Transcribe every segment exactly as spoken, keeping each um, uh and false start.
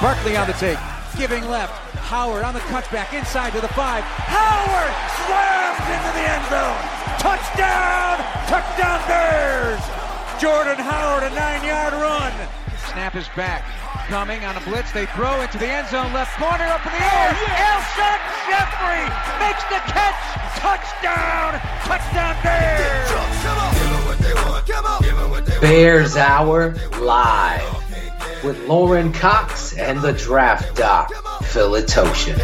Barkley on the take, giving left. Howard on the cutback, inside to the five. Howard slammed into the end zone. Touchdown! Touchdown Bears! Jordan Howard, a nine-yard run. Snap is back. Coming on a blitz, they throw into the end zone, left corner, up in the air. Oh, yeah. Alshon Jeffrey makes the catch. Touchdown! Touchdown Bears! Bears Hour Live with Lauren Cox and the Draft Doc, Phil Etosha.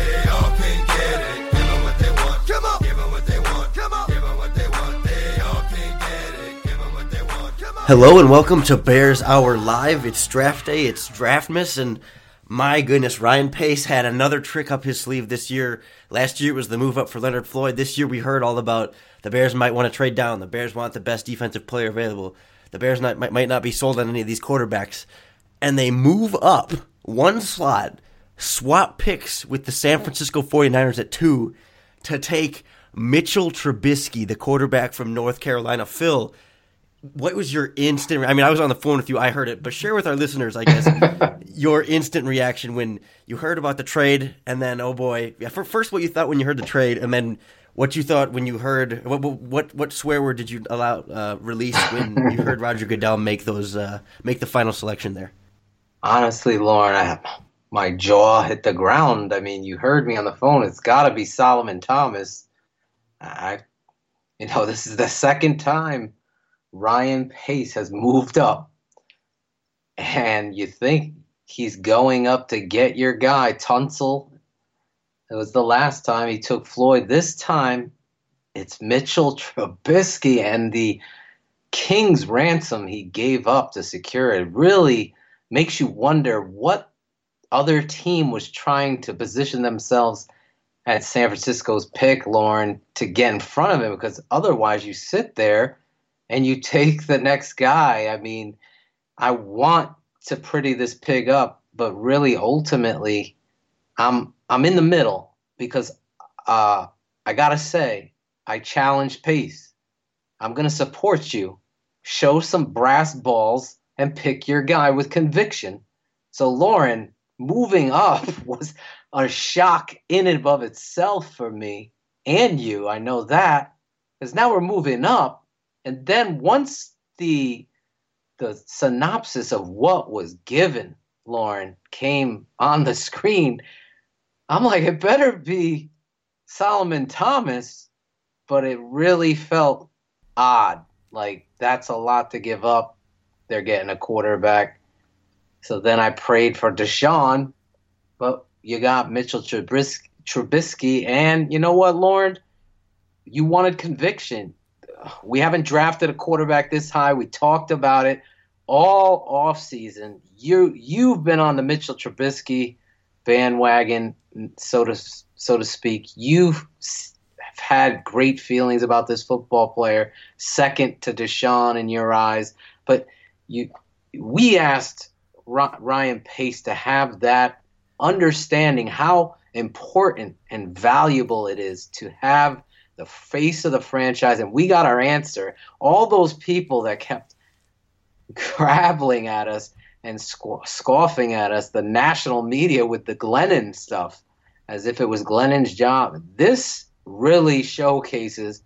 Hello and welcome to Bears Hour Live. It's draft day, it's Draftmas, and my goodness, Ryan Pace had another trick up his sleeve this year. Last year it was the move up for Leonard Floyd. This year we heard all about the Bears might want to trade down. The Bears want the best defensive player available. The Bears not, might, might not be sold on any of these quarterbacks. And they move up one slot, swap picks with the San Francisco forty-niners at two to take Mitchell Trubisky, the quarterback from North Carolina. Phil, what was your instant – I mean, I was on the phone with you. I heard it. But share with our listeners, I guess, your instant reaction when you heard about the trade and then, oh, boy. Yeah, for, first, what you thought when you heard the trade and then what you thought when you heard – what what what swear word did you allow uh, release when you heard Roger Goodell make those uh, make the final selection there? Honestly, Lauren, I, my jaw hit the ground. I mean, you heard me on the phone. It's got to be Solomon Thomas. I, you know, this is the second time Ryan Pace has moved up, and you think he's going up to get your guy, Tunsil. It was the last time he took Floyd. This time, it's Mitchell Trubisky, and the king's ransom he gave up to secure it really makes you wonder what other team was trying to position themselves at San Francisco's pick, Lauren, to get in front of him, because otherwise you sit there and you take the next guy. I mean, I want to pretty this pig up, but really ultimately I'm I'm in the middle because uh, I got to say, I challenge Pace. I'm going to support you. Show some brass balls and pick your guy with conviction. So, Lauren, moving up was a shock in and of itself for me and you. I know that, because now we're moving up. And then once the the synopsis of what was given, Lauren, came on the screen, I'm like, it better be Solomon Thomas, but it really felt odd. Like, that's a lot to give up. They're getting a quarterback. So then I prayed for Deshaun, but you got Mitchell Trubisky, Trubisky, and you know what, Lauren? You wanted conviction. We haven't drafted a quarterback this high. We talked about it all offseason. You, you've been on the Mitchell Trubisky bandwagon, so to, so to speak. You've had great feelings about this football player, second to Deshaun in your eyes. But you, we asked Ryan Pace to have that understanding how important and valuable it is to have the face of the franchise, and we got our answer. All those people that kept grappling at us and sc- scoffing at us, the national media with the Glennon stuff, as if it was Glennon's job. This really showcases,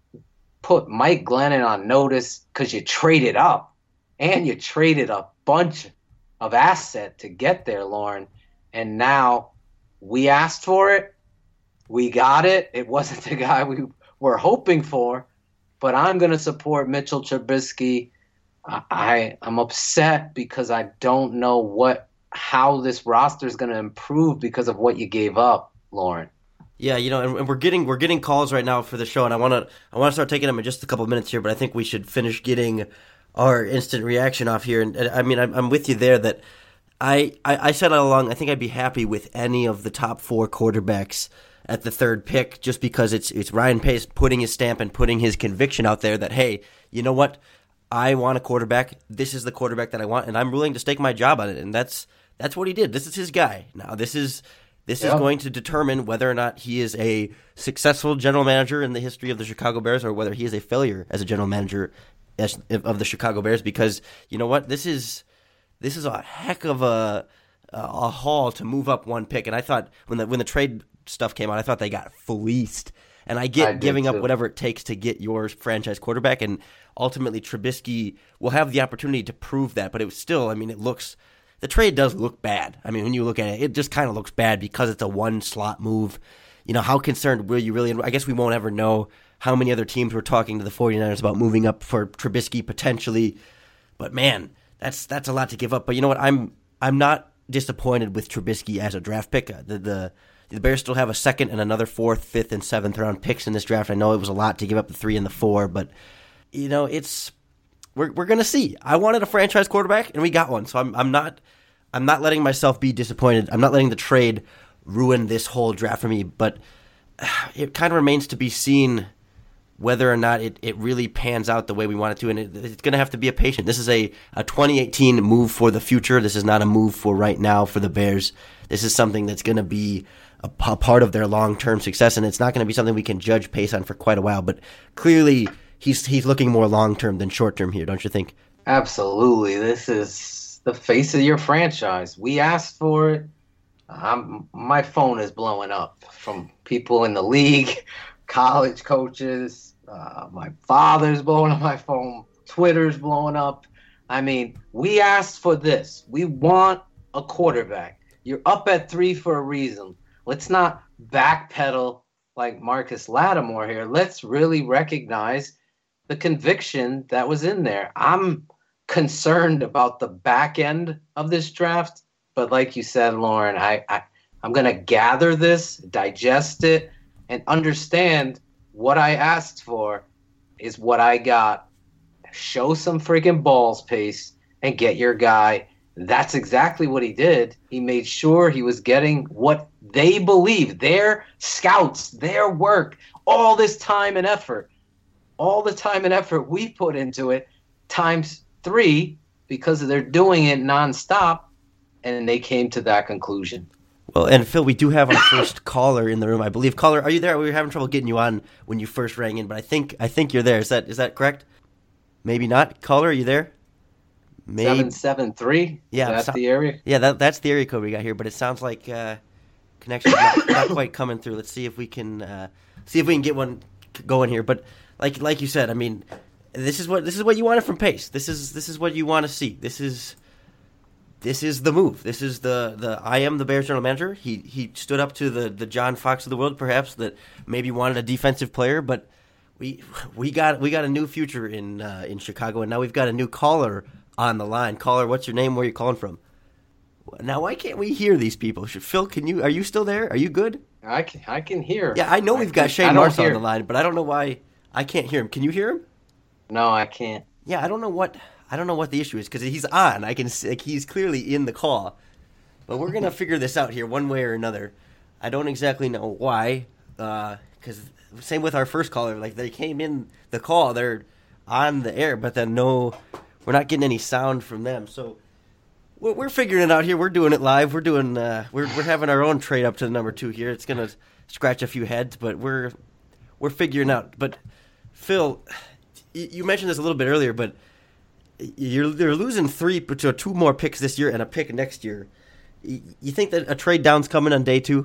put Mike Glennon on notice, because you traded up. And you traded a bunch of asset to get there, Lauren. And now we asked for it. We got it. It wasn't the guy we were hoping for. But I'm going to support Mitchell Trubisky. I, I, I'm upset because I don't know what how this roster is going to improve because of what you gave up, Lauren. Yeah, you know, and, and we're getting we're getting calls right now for the show, and I want to I want to start taking them in just a couple of minutes here. But I think we should finish getting our instant reaction off here. And, and I mean, I'm, I'm with you there that I, I, I said all along, I think I'd be happy with any of the top four quarterbacks at the third pick, just because it's it's Ryan Pace putting his stamp and putting his conviction out there that, hey, you know what? I want a quarterback. This is the quarterback that I want, and I'm willing to stake my job on it. And that's that's what he did. This is his guy. Now, this is this yeah. is going to determine whether or not he is a successful general manager in the history of the Chicago Bears or whether he is a failure as a general manager of the Chicago Bears, because you know what, this is this is a heck of a uh, a haul to move up one pick. And I thought when the when the trade stuff came out, I thought they got fleeced. And I get I giving up whatever it takes to get your franchise quarterback, and ultimately Trubisky will have the opportunity to prove that. But it was still, I mean, it looks the trade does look bad. I mean, when you look at it, it just kind of looks bad because it's a one slot move. You know, how concerned will you really? I guess we won't ever know how many other teams were talking to the 49ers about moving up for Trubisky potentially. But man, that's that's a lot to give up. But you know what? I'm I'm not disappointed with Trubisky as a draft pick. The the The Bears still have a second and another fourth, fifth, and seventh round picks in this draft. I know it was a lot to give up the three and the four, but you know it's we're we're gonna see. I wanted a franchise quarterback, and we got one. So I'm I'm not I'm not letting myself be disappointed. I'm not letting the trade ruin this whole draft for me. But it kind of remains to be seen whether or not it, it really pans out the way we want it to, and it, it's going to have to be a patient. This is a, a twenty eighteen move for the future. This is not a move for right now for the Bears. This is something that's going to be a, a part of their long-term success, and it's not going to be something we can judge Pace on for quite a while. But clearly, he's he's looking more long-term than short-term here, don't you think? Absolutely. This is the face of your franchise. We asked for it. I'm, my phone is blowing up from people in the league, college coaches. Uh, my father's blowing up my phone. Twitter's blowing up. I mean, we asked for this. We want a quarterback. You're up at three for a reason. Let's not backpedal like Marcus Lattimore here. Let's really recognize the conviction that was in there. I'm concerned about the back end of this draft, but like you said, Lauren, I, I, I'm going to gather this, digest it, and understand what I asked for is what I got. Show some freaking balls, Pace, and get your guy. That's exactly what he did. He made sure he was getting what they believe, their scouts, their work, all this time and effort, all the time and effort we put into it, times three, because they're doing it nonstop, and they came to that conclusion. Well, and Phil, we do have our first caller in the room, I believe. Caller, are you there? We were having trouble getting you on when you first rang in, but I think I think you're there. Is that is that correct? Maybe not. Caller, are you there? Maybe. seven seven three? Yeah, that's so, the area? Yeah, that, that's the area code we got here, but it sounds like uh, connection's not, not quite coming through. Let's see if we can uh, see if we can get one going here. But like like you said, I mean, this is what this is what you wanted from Pace. This is this is what you want to see. This is this is the move. This is the, the I am the Bears general manager. He he stood up to the, the John Fox of the world, perhaps, that maybe wanted a defensive player, but we we got we got a new future in uh, in Chicago, and now we've got a new caller on the line. Caller, what's your name? Where are you calling from? Now, why can't we hear these people? Phil, can you? Are you still there? Are you good? I can, I can hear. Yeah, I know we've got Shane Marshall on the line, but I don't know why I can't hear him. Can you hear him? No, I can't. Yeah, I don't know what I don't know what the issue is because he's on. I can like, he's clearly in the call, but we're gonna figure this out here one way or another. I don't exactly know why, because uh, same with our first caller. Like they came in the call, they're on the air, but then no. We're not getting any sound from them, so we're, we're figuring it out here. We're doing it live. We're doing. Uh, we're we're having our own trade up to the number two here. It's gonna scratch a few heads, but we're we're figuring out. But Phil, you mentioned this a little bit earlier, but you're you're losing three to two more picks this year and a pick next year. You think that a trade down's coming on day two?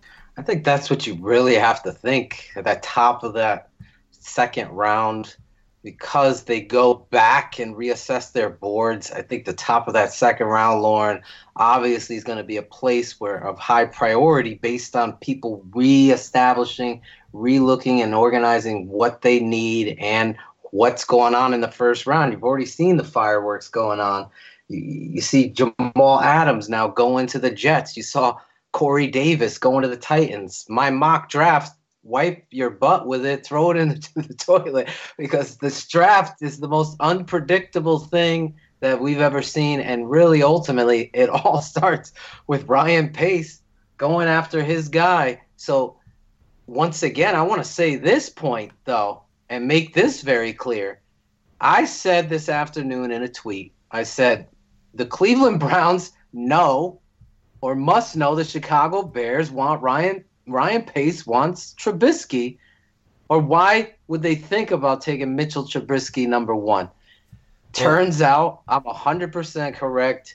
I think that's what you really have to think at the top of that second round. Because they go back and reassess their boards, I think the top of that second round, Lauren, obviously is going to be a place where of high priority based on people reestablishing, relooking, and organizing what they need and what's going on in the first round. You've already seen the fireworks going on. You, you see Jamal Adams now going to the Jets. You saw Corey Davis going to the Titans. My mock draft, wipe your butt with it, throw it into the toilet, because this draft is the most unpredictable thing that we've ever seen. And really, ultimately, it all starts with Ryan Pace going after his guy. So once again, I want to say this point, though, and make this very clear. I said this afternoon in a tweet, I said, the Cleveland Browns know or must know the Chicago Bears want Ryan Ryan Pace wants Trubisky, or why would they think about taking Mitchell Trubisky number one? Turns out I'm one hundred percent correct.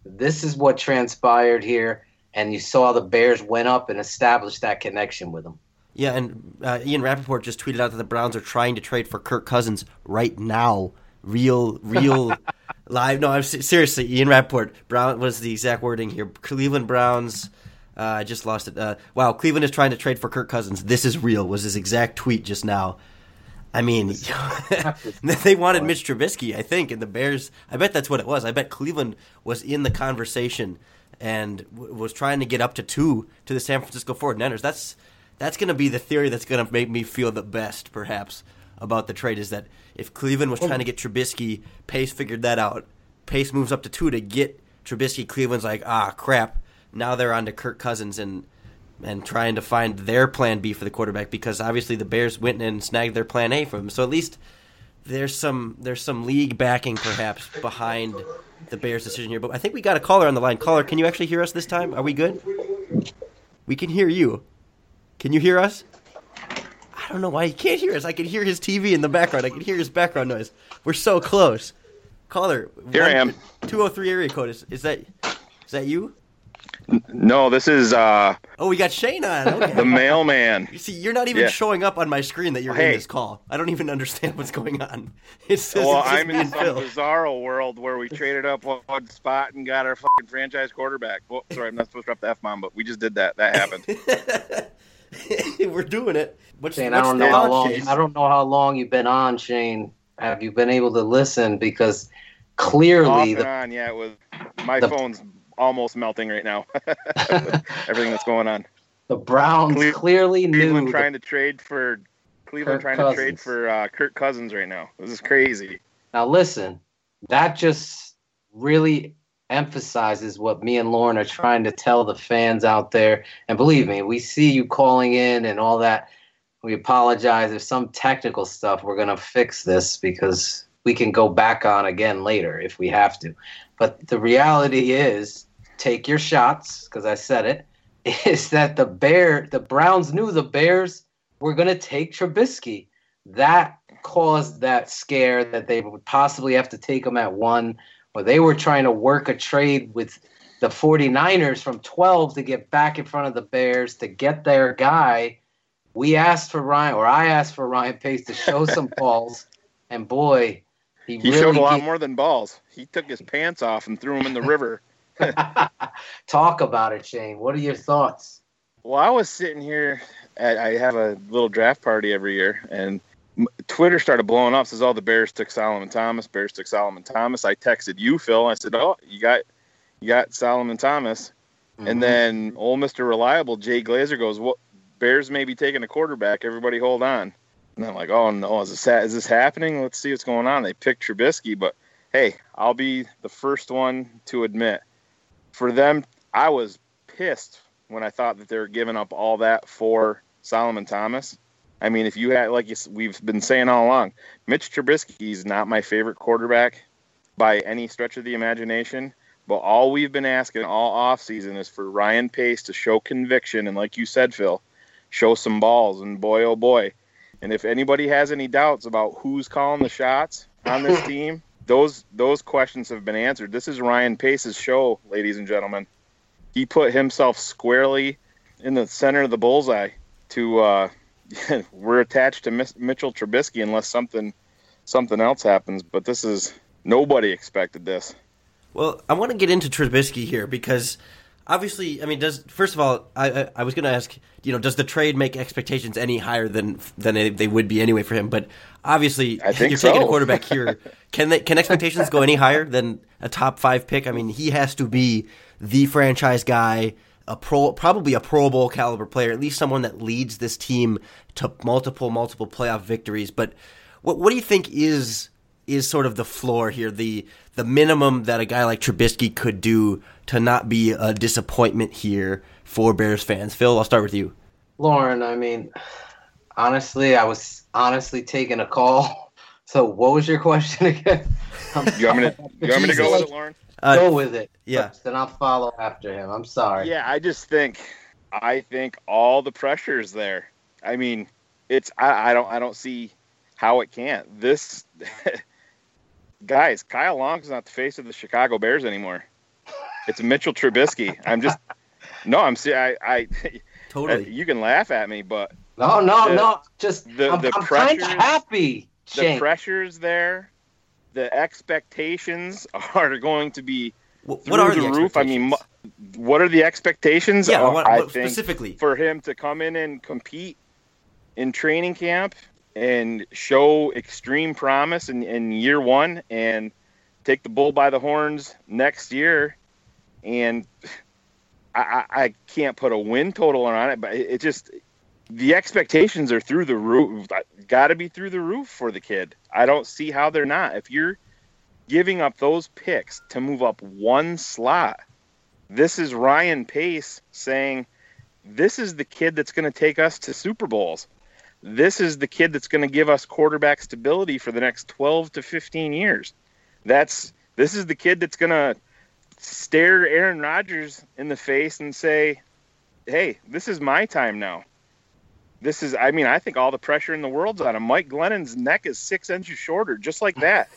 this is what transpired here, and you saw the Bears went up and established that connection with them. Yeah, and uh, Ian Rappaport just tweeted out that the Browns are trying to trade for Kirk Cousins right now. Real, real live. No, I'm seriously. Ian Rappaport. Brown was the exact wording here. Cleveland Browns. Uh, I just lost it. Uh, wow, Cleveland is trying to trade for Kirk Cousins. This is real. Was his exact tweet just now. I mean, they wanted Mitch Trubisky, I think, and the Bears. I bet that's what it was. I bet Cleveland was in the conversation and w- was trying to get up to two to the San Francisco forty-niners. That's that's going to be the theory that's going to make me feel the best, perhaps, about the trade, is that if Cleveland was trying to get Trubisky, Pace figured that out. Pace moves up to two to get Trubisky. Cleveland's like, ah, crap. Now they're on to Kirk Cousins and and trying to find their plan B for the quarterback, because obviously the Bears went and snagged their plan A from him. So at least there's some there's some league backing perhaps behind the Bears' decision here. But I think we got a caller on the line. Caller, can you actually hear us this time? Are we good? We can hear you. Can you hear us? I don't know why he can't hear us. I can hear his T V in the background. I can hear his background noise. We're so close. Caller, here one, I am. two oh three area code. Is, is that is that you? No, this is uh Oh, we got Shane on. Okay. The mailman. You see, you're not even yeah. showing up on my screen that you're hey. in this call. I don't even understand what's going on. It's just, well, it's just I'm in some Phil. bizarro world where we traded up one spot and got our fucking franchise quarterback. Oh, sorry, I'm not supposed to drop the F-bomb, but we just did that. That happened. We're doing it. What's, Shane, what's I don't know how long. Chase? I don't know how long you've been on, Shane. Have you been able to listen? Because clearly, Off and the, on, yeah, it was. My the, phone's almost melting right now. Everything that's going on. The Browns Cle- clearly knew. Cleveland the, trying to trade for Cleveland Kirk trying Cousins. to trade for uh, Kirk Cousins right now. This is crazy. Now listen, that just really emphasizes what me and Lauren are trying to tell the fans out there. And believe me, we see you calling in and all that. We apologize. There's some technical stuff. We're going to fix this because we can go back on again later if we have to. But the reality is, take your shots, because I said it, is that the Bear, the Browns knew the Bears were going to take Trubisky. That caused that scare that they would possibly have to take him at one, or they were trying to work a trade with the forty-niners from twelve to get back in front of the Bears to get their guy. We asked for Ryan, or I asked for Ryan Pace to show some balls, and boy, he, He really showed a lot gave- more than balls. He took his pants off and threw them in the river. Talk about it, Shane. What are your thoughts? Well, I was sitting here. At, I have a little draft party every year, and Twitter started blowing up. Says all the Bears took Solomon Thomas. Bears took Solomon Thomas. I texted you, Phil. I said, "Oh, you got, you got Solomon Thomas." Mm-hmm. And then old Mister Reliable, Jay Glazer, goes, "What? Bears may be taking a quarterback. Everybody, hold on." And I'm like, "Oh no, is this ha- is this happening? Let's see what's going on." They picked Trubisky, but hey, I'll be the first one to admit, for them, I was pissed when I thought that they were giving up all that for Solomon Thomas. I mean, if you had, like you, we've been saying all along, Mitch Trubisky is not my favorite quarterback by any stretch of the imagination. But all we've been asking all offseason is for Ryan Pace to show conviction. And like you said, Phil, show some balls. And boy, oh boy. And if anybody has any doubts about who's calling the shots on this team, those those questions have been answered. This is Ryan Pace's show, ladies and gentlemen. He put himself squarely in the center of the bullseye to uh, we're attached to Miss Mitchell Trubisky unless something something else happens. But this is nobody expected this. Well, I want to get into Trubisky here because obviously, I mean, does first of all, I I, I was going to ask, you know, does the trade make expectations any higher than than they, they would be anyway for him? But obviously, I think you're so. taking a quarterback here. Can they can expectations go any higher than a top five pick? I mean, he has to be the franchise guy, a pro, probably a Pro Bowl caliber player, at least someone that leads this team to multiple multiple playoff victories. But what what do you think is is sort of the floor here, the the minimum that a guy like Trubisky could do to not be a disappointment here for Bears fans? Phil, I'll start with you. Lauren, I mean, honestly, I was honestly taking a call. So what was your question again? You want me to, you want me to go with it, Lauren? Uh, go with it. Yeah. Then I'll follow after him. I'm sorry. Yeah, I just think I think all the pressure is there. I mean, it's I, I don't I don't see how it can't. This guys, Kyle Long's not the face of the Chicago Bears anymore. It's Mitchell Trubisky. I'm just no. I'm I. I totally. You can laugh at me, but no, no, the, no. Just the I'm, the I'm kind of happy. The Shane. pressure's there. The expectations are going to be what, through what are the, the roof. I mean, what are the expectations? Yeah, oh, what, I what think specifically for him to come in and compete in training camp and show extreme promise in, in year one and take the bull by the horns next year. And I, I can't put a win total on it, but it, it just the expectations are through the roof. Got to be through the roof for the kid. I don't see how they're not. If you're giving up those picks to move up one slot, this is Ryan Pace saying, this is the kid that's going to take us to Super Bowls. This is the kid that's going to give us quarterback stability for the next twelve to fifteen years. That's this is the kid that's going to stare Aaron Rodgers in the face and say, hey, this is my time now. This is, I mean, I think all the pressure in the world's on him. Mike Glennon's neck is six inches shorter, just like that.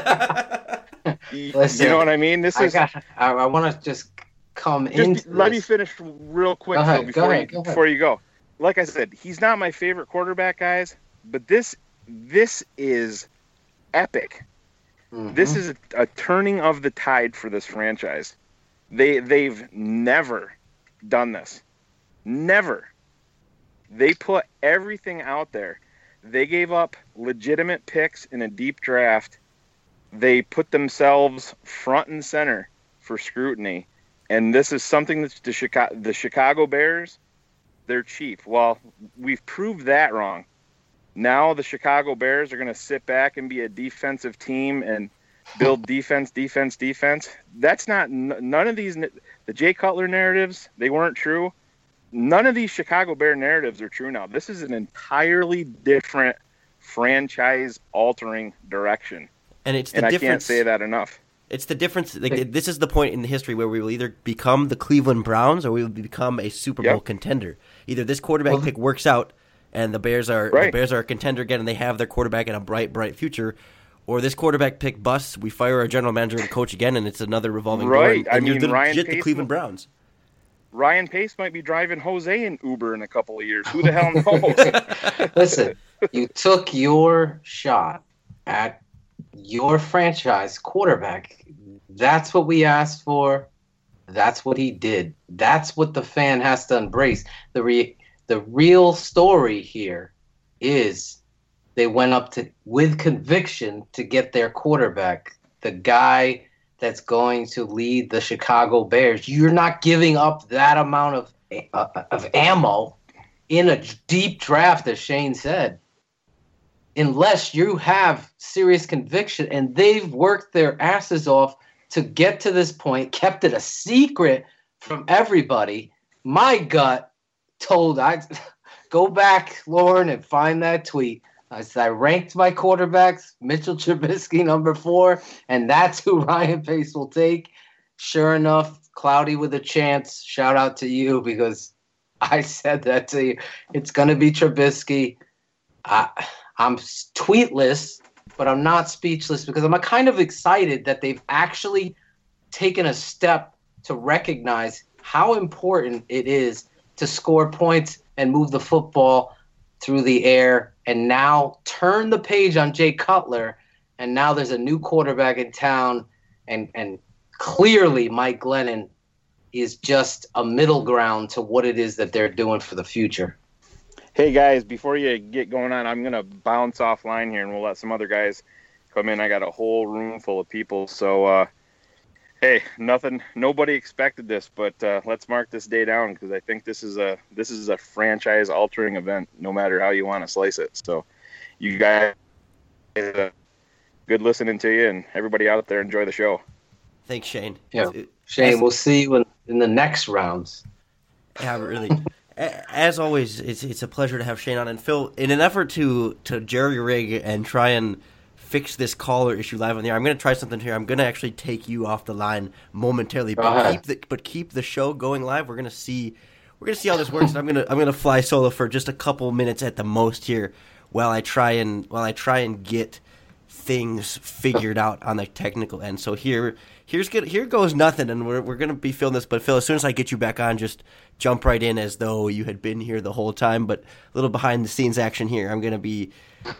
Listen, you know what I mean? This I is. got, I, I want to just come just into Let this. me finish real quick Go ahead, though, before, go ahead, you, go ahead. before you go. Like I said, he's not my favorite quarterback, guys, but this this is epic. Mm-hmm. This is a, a turning of the tide for this franchise. They they've never done this. Never. They put everything out there. They gave up legitimate picks in a deep draft. They put themselves front and center for scrutiny. And this is something that the Chicago, the Chicago Bears, they're cheap. Well, we've proved that wrong. Now the Chicago Bears are going to sit back and be a defensive team and build defense, defense, defense. That's not – none of these – the Jay Cutler narratives, they weren't true. None of these Chicago Bear narratives are true now. This is an entirely different franchise-altering direction. And it's the and I difference. can't say that enough. It's the difference. Like, this is the point in history where we will either become the Cleveland Browns or we will become a Super Bowl Yep. contender. Either this quarterback Well, pick works out and the Bears are Right. the Bears are a contender again and they have their quarterback in a bright, bright future, or this quarterback pick busts, we fire our general manager and coach again, and it's another revolving door. Right. And, I and you're mean, the, Ryan legit the Pace Cleveland will- Browns. Ryan Pace might be driving Jose in Uber in a couple of years. Who the hell knows? Listen, you took your shot at your franchise quarterback. That's what we asked for. That's what he did. That's what the fan has to embrace. The re- the real story here is they went up to with conviction to get their quarterback, the guy that's going to lead the Chicago Bears. You're not giving up that amount of uh, of ammo in a deep draft, as Shane said, unless you have serious conviction. And they've worked their asses off to get to this point, kept it a secret from everybody. My gut told I go back, Lauren, and find that tweet. I said I ranked my quarterbacks, Mitchell Trubisky number four, and that's who Ryan Pace will take. Sure enough, Cloudy with a chance. Shout out to you because I said that to you. It's going to be Trubisky. I, I'm tweetless, but I'm not speechless because I'm kind of excited that they've actually taken a step to recognize how important it is to score points and move the football through the air, and now turn the page on Jay Cutler, and now there's a new quarterback in town, and and clearly Mike Glennon is just a middle ground to what it is that they're doing for the future. Hey, guys, before you get going on, I'm going to bounce offline here, and we'll let some other guys come in. I got a whole room full of people, so uh, hey, nothing, nobody expected this, but uh, let's mark this day down because I think this is a this is a franchise-altering event, no matter how you want to slice it. So, you guys, uh, good listening to you, and everybody out there, enjoy the show. Thanks, Shane. Yeah, It- Shane, as- we'll see you in, in the next rounds. Yeah, really. A- As always, it's it's a pleasure to have Shane on. And Phil, in an effort to to jerry rig and try and fix this caller issue live on the air, I'm going to try something here. I'm going to actually take you off the line momentarily, Go but ahead. keep the but keep the show going live. We're going to see we're going to see how this works. And I'm going to I'm going to fly solo for just a couple minutes at the most here, while I try and while I try and get things figured out on the technical end. So here, here's good. Here goes nothing, and we're we're gonna be filling this. But Phil, as soon as I get you back on, just jump right in as though you had been here the whole time. But a little behind the scenes action here. I'm gonna be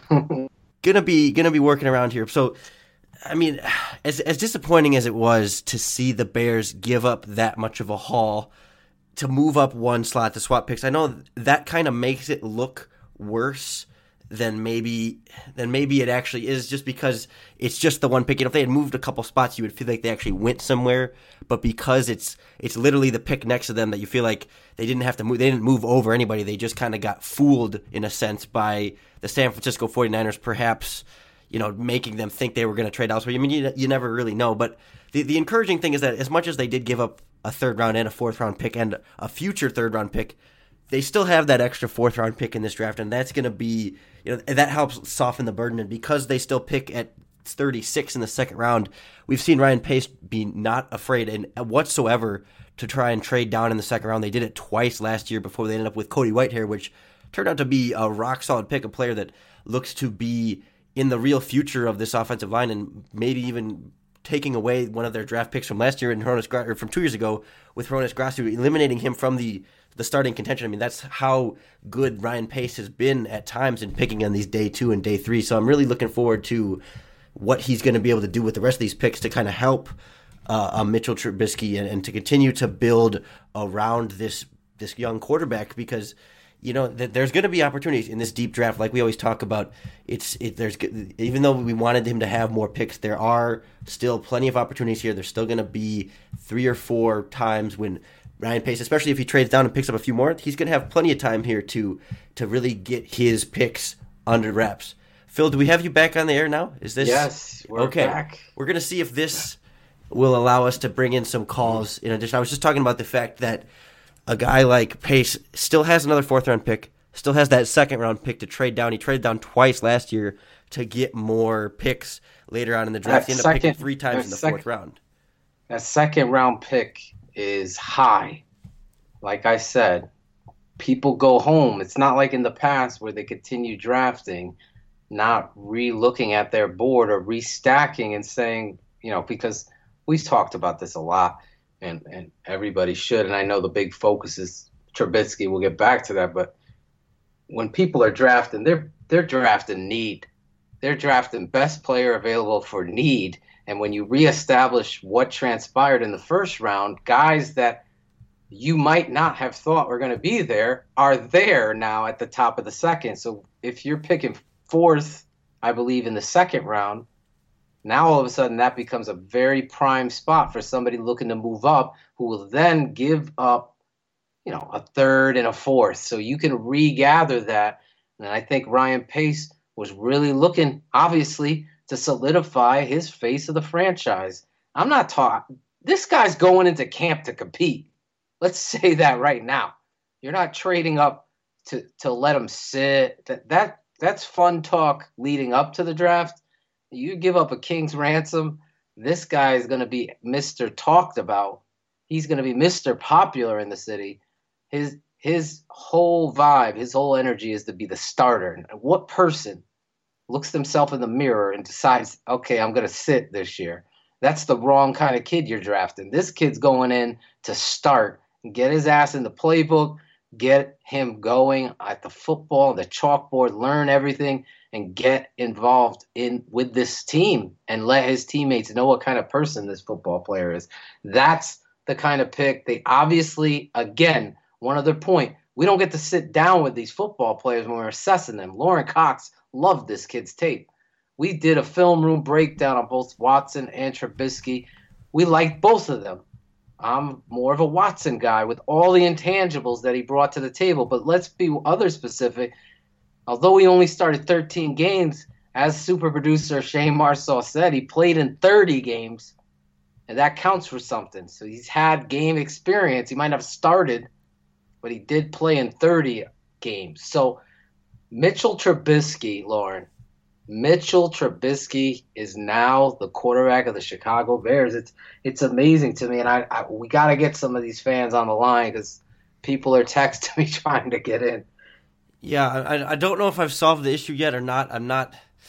gonna be gonna be working around here. So, I mean, as as disappointing as it was to see the Bears give up that much of a haul to move up one slot to swap picks, I know that kind of makes it look worse than maybe than maybe it actually is, just because it's just the one pick. You know, if they had moved a couple spots, you would feel like they actually went somewhere. But because it's it's literally the pick next to them, that you feel like they didn't have to move. They didn't move over anybody. They just kind of got fooled in a sense by the San Francisco forty-niners, perhaps, you know, making them think they were going to trade elsewhere. I mean, you, you never really know. But the the encouraging thing is that as much as they did give up a third round and a fourth round pick and a future third round pick, they still have that extra fourth round pick in this draft, and that's going to be, you know, that helps soften the burden. And because they still pick at thirty-six in the second round, we've seen Ryan Pace be not afraid and whatsoever to try and trade down in the second round. They did it twice last year before they ended up with Cody Whitehair, which turned out to be a rock solid pick, a player that looks to be in the real future of this offensive line, and maybe even taking away one of their draft picks from last year and Hronis Gra- or from two years ago with Hronis Grasu, eliminating him from the the starting contention. I mean, that's how good Ryan Pace has been at times in picking on these day two and day three. So I'm really looking forward to what he's going to be able to do with the rest of these picks to kind of help uh, uh, Mitchell Trubisky and, and to continue to build around this this young quarterback, because you know th- there's going to be opportunities in this deep draft, like we always talk about. It's it, there's even though we wanted him to have more picks, there are still plenty of opportunities here. There's still going to be three or four times when Ryan Pace, especially if he trades down and picks up a few more, he's going to have plenty of time here to to really get his picks under wraps. Phil, do we have you back on the air now? Is this yes? We're okay? Back. We're going to see if this will allow us to bring in some calls. In addition, I was just talking about the fact that a guy like Pace still has another fourth round pick, still has that second round pick to trade down. He traded down twice last year to get more picks later on in the draft. He ended up picking three times in the second, fourth round. That second round pick is high. Like I said, people go home. It's not like in the past where they continue drafting, not re-looking at their board or restacking and saying, you know, because we've talked about this a lot, and, and everybody should, and I know the big focus is Trubisky. We'll get back to that, but when people are drafting, they're they're drafting need. They're drafting best player available for need. And when you reestablish what transpired in the first round, guys that you might not have thought were going to be there are there now at the top of the second. So if you're picking fourth, I believe, in the second round, now all of a sudden that becomes a very prime spot for somebody looking to move up, who will then give up, you know, a third and a fourth. So you can regather that. And I think Ryan Pace was really looking, obviously, to solidify his face of the franchise. I'm not talking. This guy's going into camp to compete. Let's say that right now. You're not trading up to to let him sit. That that that's fun talk leading up to the draft. You give up a king's ransom, this guy is going to be Mister Talked About. He's going to be Mister Popular in the city. His his whole vibe, his whole energy is to be the starter. And what person looks themselves in the mirror and decides, okay, I'm going to sit this year? That's the wrong kind of kid you're drafting. This kid's going in to start and get his ass in the playbook, get him going at the football, the chalkboard, learn everything, and get involved in with this team and let his teammates know what kind of person this football player is. That's the kind of pick. They obviously, again, one other point, we don't get to sit down with these football players when we're assessing them. Lauren Cox loved this kid's tape. We did a film room breakdown on both Watson and Trubisky. We liked both of them. I'm more of a Watson guy with all the intangibles that he brought to the table. But let's be other specific. Although he only started thirteen games, as super producer Shane Marsaw said, he played in thirty games, and that counts for something. So he's had game experience. He might not have started, but he did play in thirty games. So Mitchell Trubisky, Lauren, Mitchell Trubisky is now the quarterback of the Chicago Bears. It's it's amazing to me, and I, I we got to get some of these fans on the line because people are texting me trying to get in. Yeah, I, I don't know if I've solved the issue yet or not. I'm not.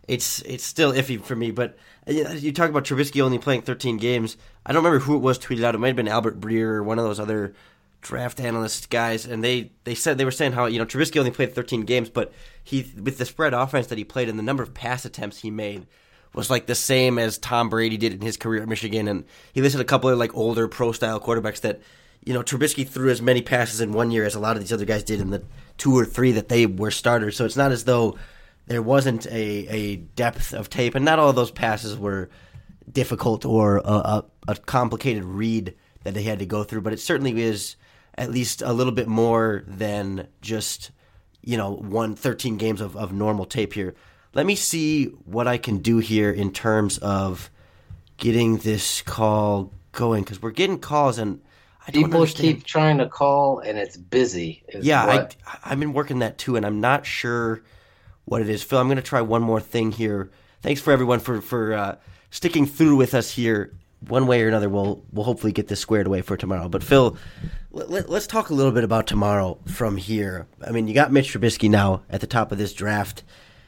it's it's still iffy for me. But you talk about Trubisky only playing thirteen games. I don't remember who it was tweeted out. It might have been Albert Breer or one of those other draft analyst guys, and they, they said they were saying how, you know, Trubisky only played thirteen games, but he with the spread offense that he played and the number of pass attempts he made was like the same as Tom Brady did in his career at Michigan. And he listed a couple of like older pro style quarterbacks that, you know, Trubisky threw as many passes in one year as a lot of these other guys did in the two or three that they were starters. So it's not as though there wasn't a, a depth of tape, and not all of those passes were difficult or a, a, a complicated read that they had to go through, but it certainly is at least a little bit more than just, you know, one thirteen games of, of normal tape here. Let me see what I can do here in terms of getting this call going, because we're getting calls and I don't People understand. keep trying to call and it's busy. Yeah, what... I, I've been working that too, and I'm not sure what it is. Phil, I'm going to try one more thing here. Thanks for everyone for, for uh, sticking through with us here. One way or another, we'll we'll hopefully get this squared away for tomorrow. But Phil, let, let's talk a little bit about tomorrow from here. I mean, you got Mitch Trubisky now at the top of this draft.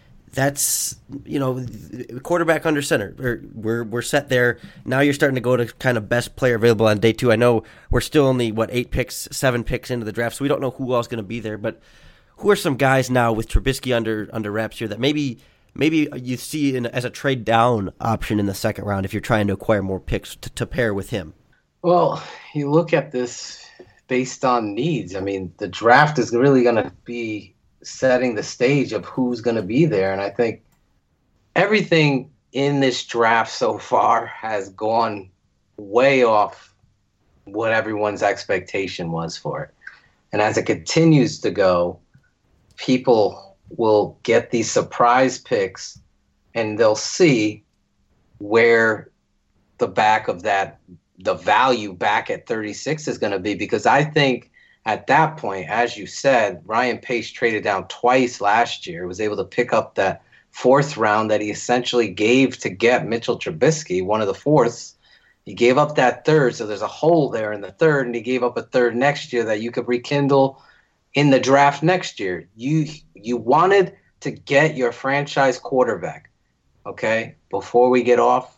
That's, you know, quarterback under center. We're, we're we're set there. Now you're starting to go to kind of best player available on day two. I know we're still only, what, eight picks, seven picks into the draft, so we don't know who else is going to be there. But who are some guys now with Trubisky under under wraps here that maybe maybe you see in, as a trade down option in the second round if you're trying to acquire more picks to, to pair with him? Well, you look at this based on needs. I mean, the draft is really going to be setting the stage of who's going to be there. And I think everything in this draft so far has gone way off what everyone's expectation was for it. And as it continues to go, people will get these surprise picks and they'll see where the back of that, the value back at thirty-six is going to be. Because I think at that point, as you said, Ryan Pace traded down twice last year, was able to pick up that fourth round that he essentially gave to get Mitchell Trubisky, one of the fourths. He gave up that third, so there's a hole there in the third, and he gave up a third next year that you could rekindle in the draft next year. You you wanted to get your franchise quarterback, okay? Before we get off,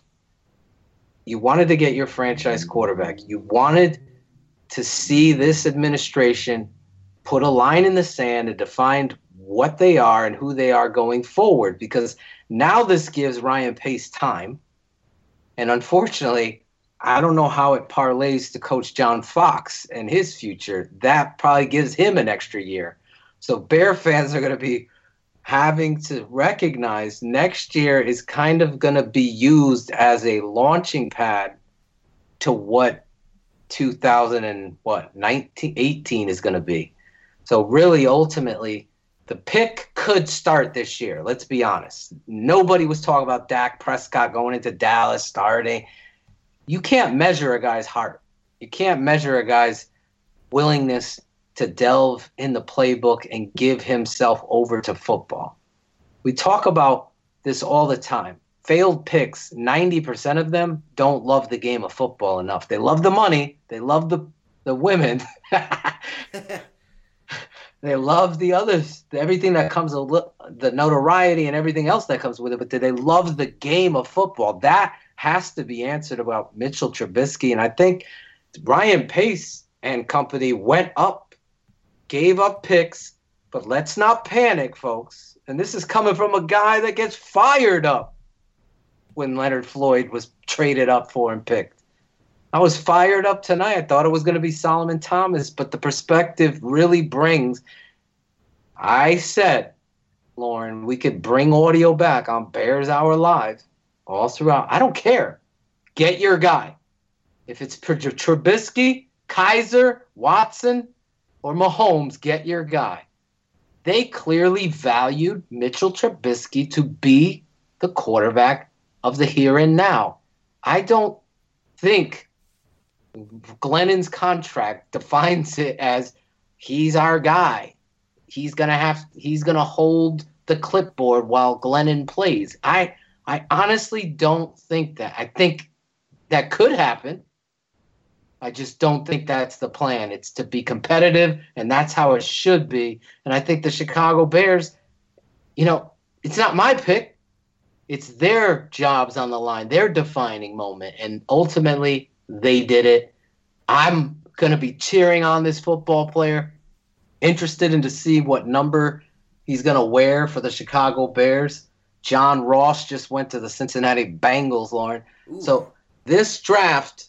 you wanted to get your franchise quarterback. You wanted to see this administration put a line in the sand and define what they are and who they are going forward, because now this gives Ryan Pace time. And unfortunately, I don't know how it parlays to Coach John Fox and his future. That probably gives him an extra year. So Bear fans are going to be having to recognize next year is kind of going to be used as a launching pad to what two thousand and what nineteen, eighteen is going to be. So really, ultimately, the pick could start this year. Let's be honest. Nobody was talking about Dak Prescott going into Dallas starting. You can't measure a guy's heart. You can't measure a guy's willingness to delve in the playbook and give himself over to football. We talk about this all the time. Failed picks, ninety percent of them don't love the game of football enough. They love the money. They love the, the women. They love the others, everything that comes, the notoriety and everything else that comes with it. But do they love the game of football? That has to be answered about Mitchell Trubisky. And I think Ryan Pace and company went up, gave up picks, but let's not panic, folks. And this is coming from a guy that gets fired up when Leonard Floyd was traded up for and picked. I was fired up tonight. I thought it was going to be Solomon Thomas, but the perspective really brings. I said, Lauren, we could bring audio back on Bears Hour Live all throughout. I don't care. Get your guy. If it's Trubisky, Kaiser, Watson, or Mahomes, get your guy. They clearly valued Mitchell Trubisky to be the quarterback of the here and now. I don't think Glennon's contract defines it as he's our guy. He's gonna have he's gonna hold the clipboard while Glennon plays. I I honestly don't think that. I think that could happen. I just don't think that's the plan. It's to be competitive, and that's how it should be. And I think the Chicago Bears, you know, it's not my pick. it's their jobs on the line, their defining moment. And ultimately, they did it. I'm going to be cheering on this football player, interested in to see what number he's going to wear for the Chicago Bears. John Ross just went to the Cincinnati Bengals, Lauren. Ooh. So this draft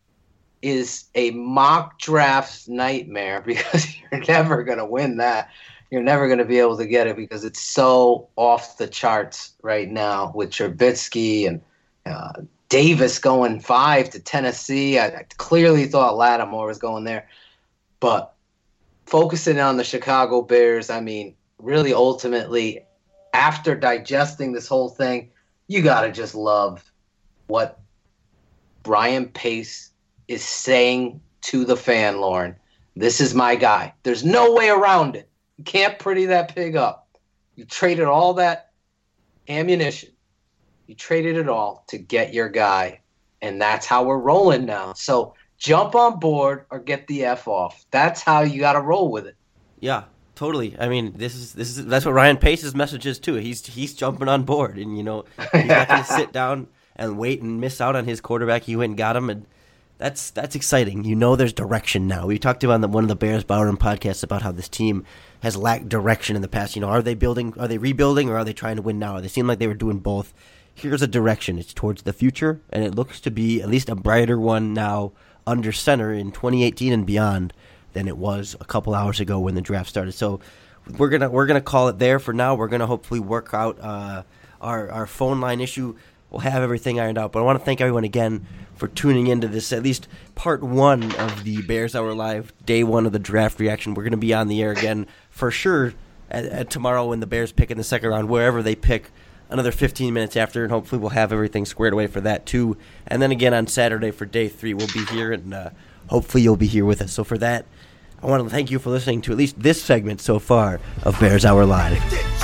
is a mock draft nightmare because you're never going to win that. You're never going to be able to get it because it's so off the charts right now with Trubisky and uh, Davis going five to Tennessee. I, I clearly thought Lattimore was going there. But focusing on the Chicago Bears, I mean, really ultimately, after digesting this whole thing, you got to just love what Ryan Pace is saying to the fan, Lauren. This is my guy. There's no way around it. You can't pretty that pig up. You traded all that ammunition. You traded it all to get your guy, and that's how we're rolling now. So jump on board or get the F off. That's how you got to roll with it. Yeah, totally. I mean, this is this is that's what Ryan Pace's message is too. He's he's jumping on board, and you know he's not going to sit down and wait and miss out on his quarterback. He went and got him, and that's that's exciting. You know, there's direction now. We talked about on the, one of the Bears Bauer podcasts about how this team has lacked direction in the past. You know, are they building? Are they rebuilding, or are they trying to win now? They seem like they were doing both. Here's a direction. It's towards the future, and it looks to be at least a brighter one now under center in twenty eighteen and beyond than it was a couple hours ago when the draft started. So we're gonna we're gonna call it there for now. We're gonna hopefully work out uh, our our phone line issue. We'll have everything ironed out. But I want to thank everyone again for tuning into this, at least part one of the Bears Hour Live, day one of the draft reaction. We're going to be on the air again for sure at, at tomorrow when the Bears pick in the second round, wherever they pick, another fifteen minutes after, and hopefully we'll have everything squared away for that too. And then again on Saturday for day three, we'll be here, and uh, hopefully you'll be here with us. So for that, I want to thank you for listening to at least this segment so far of Bears Hour Live.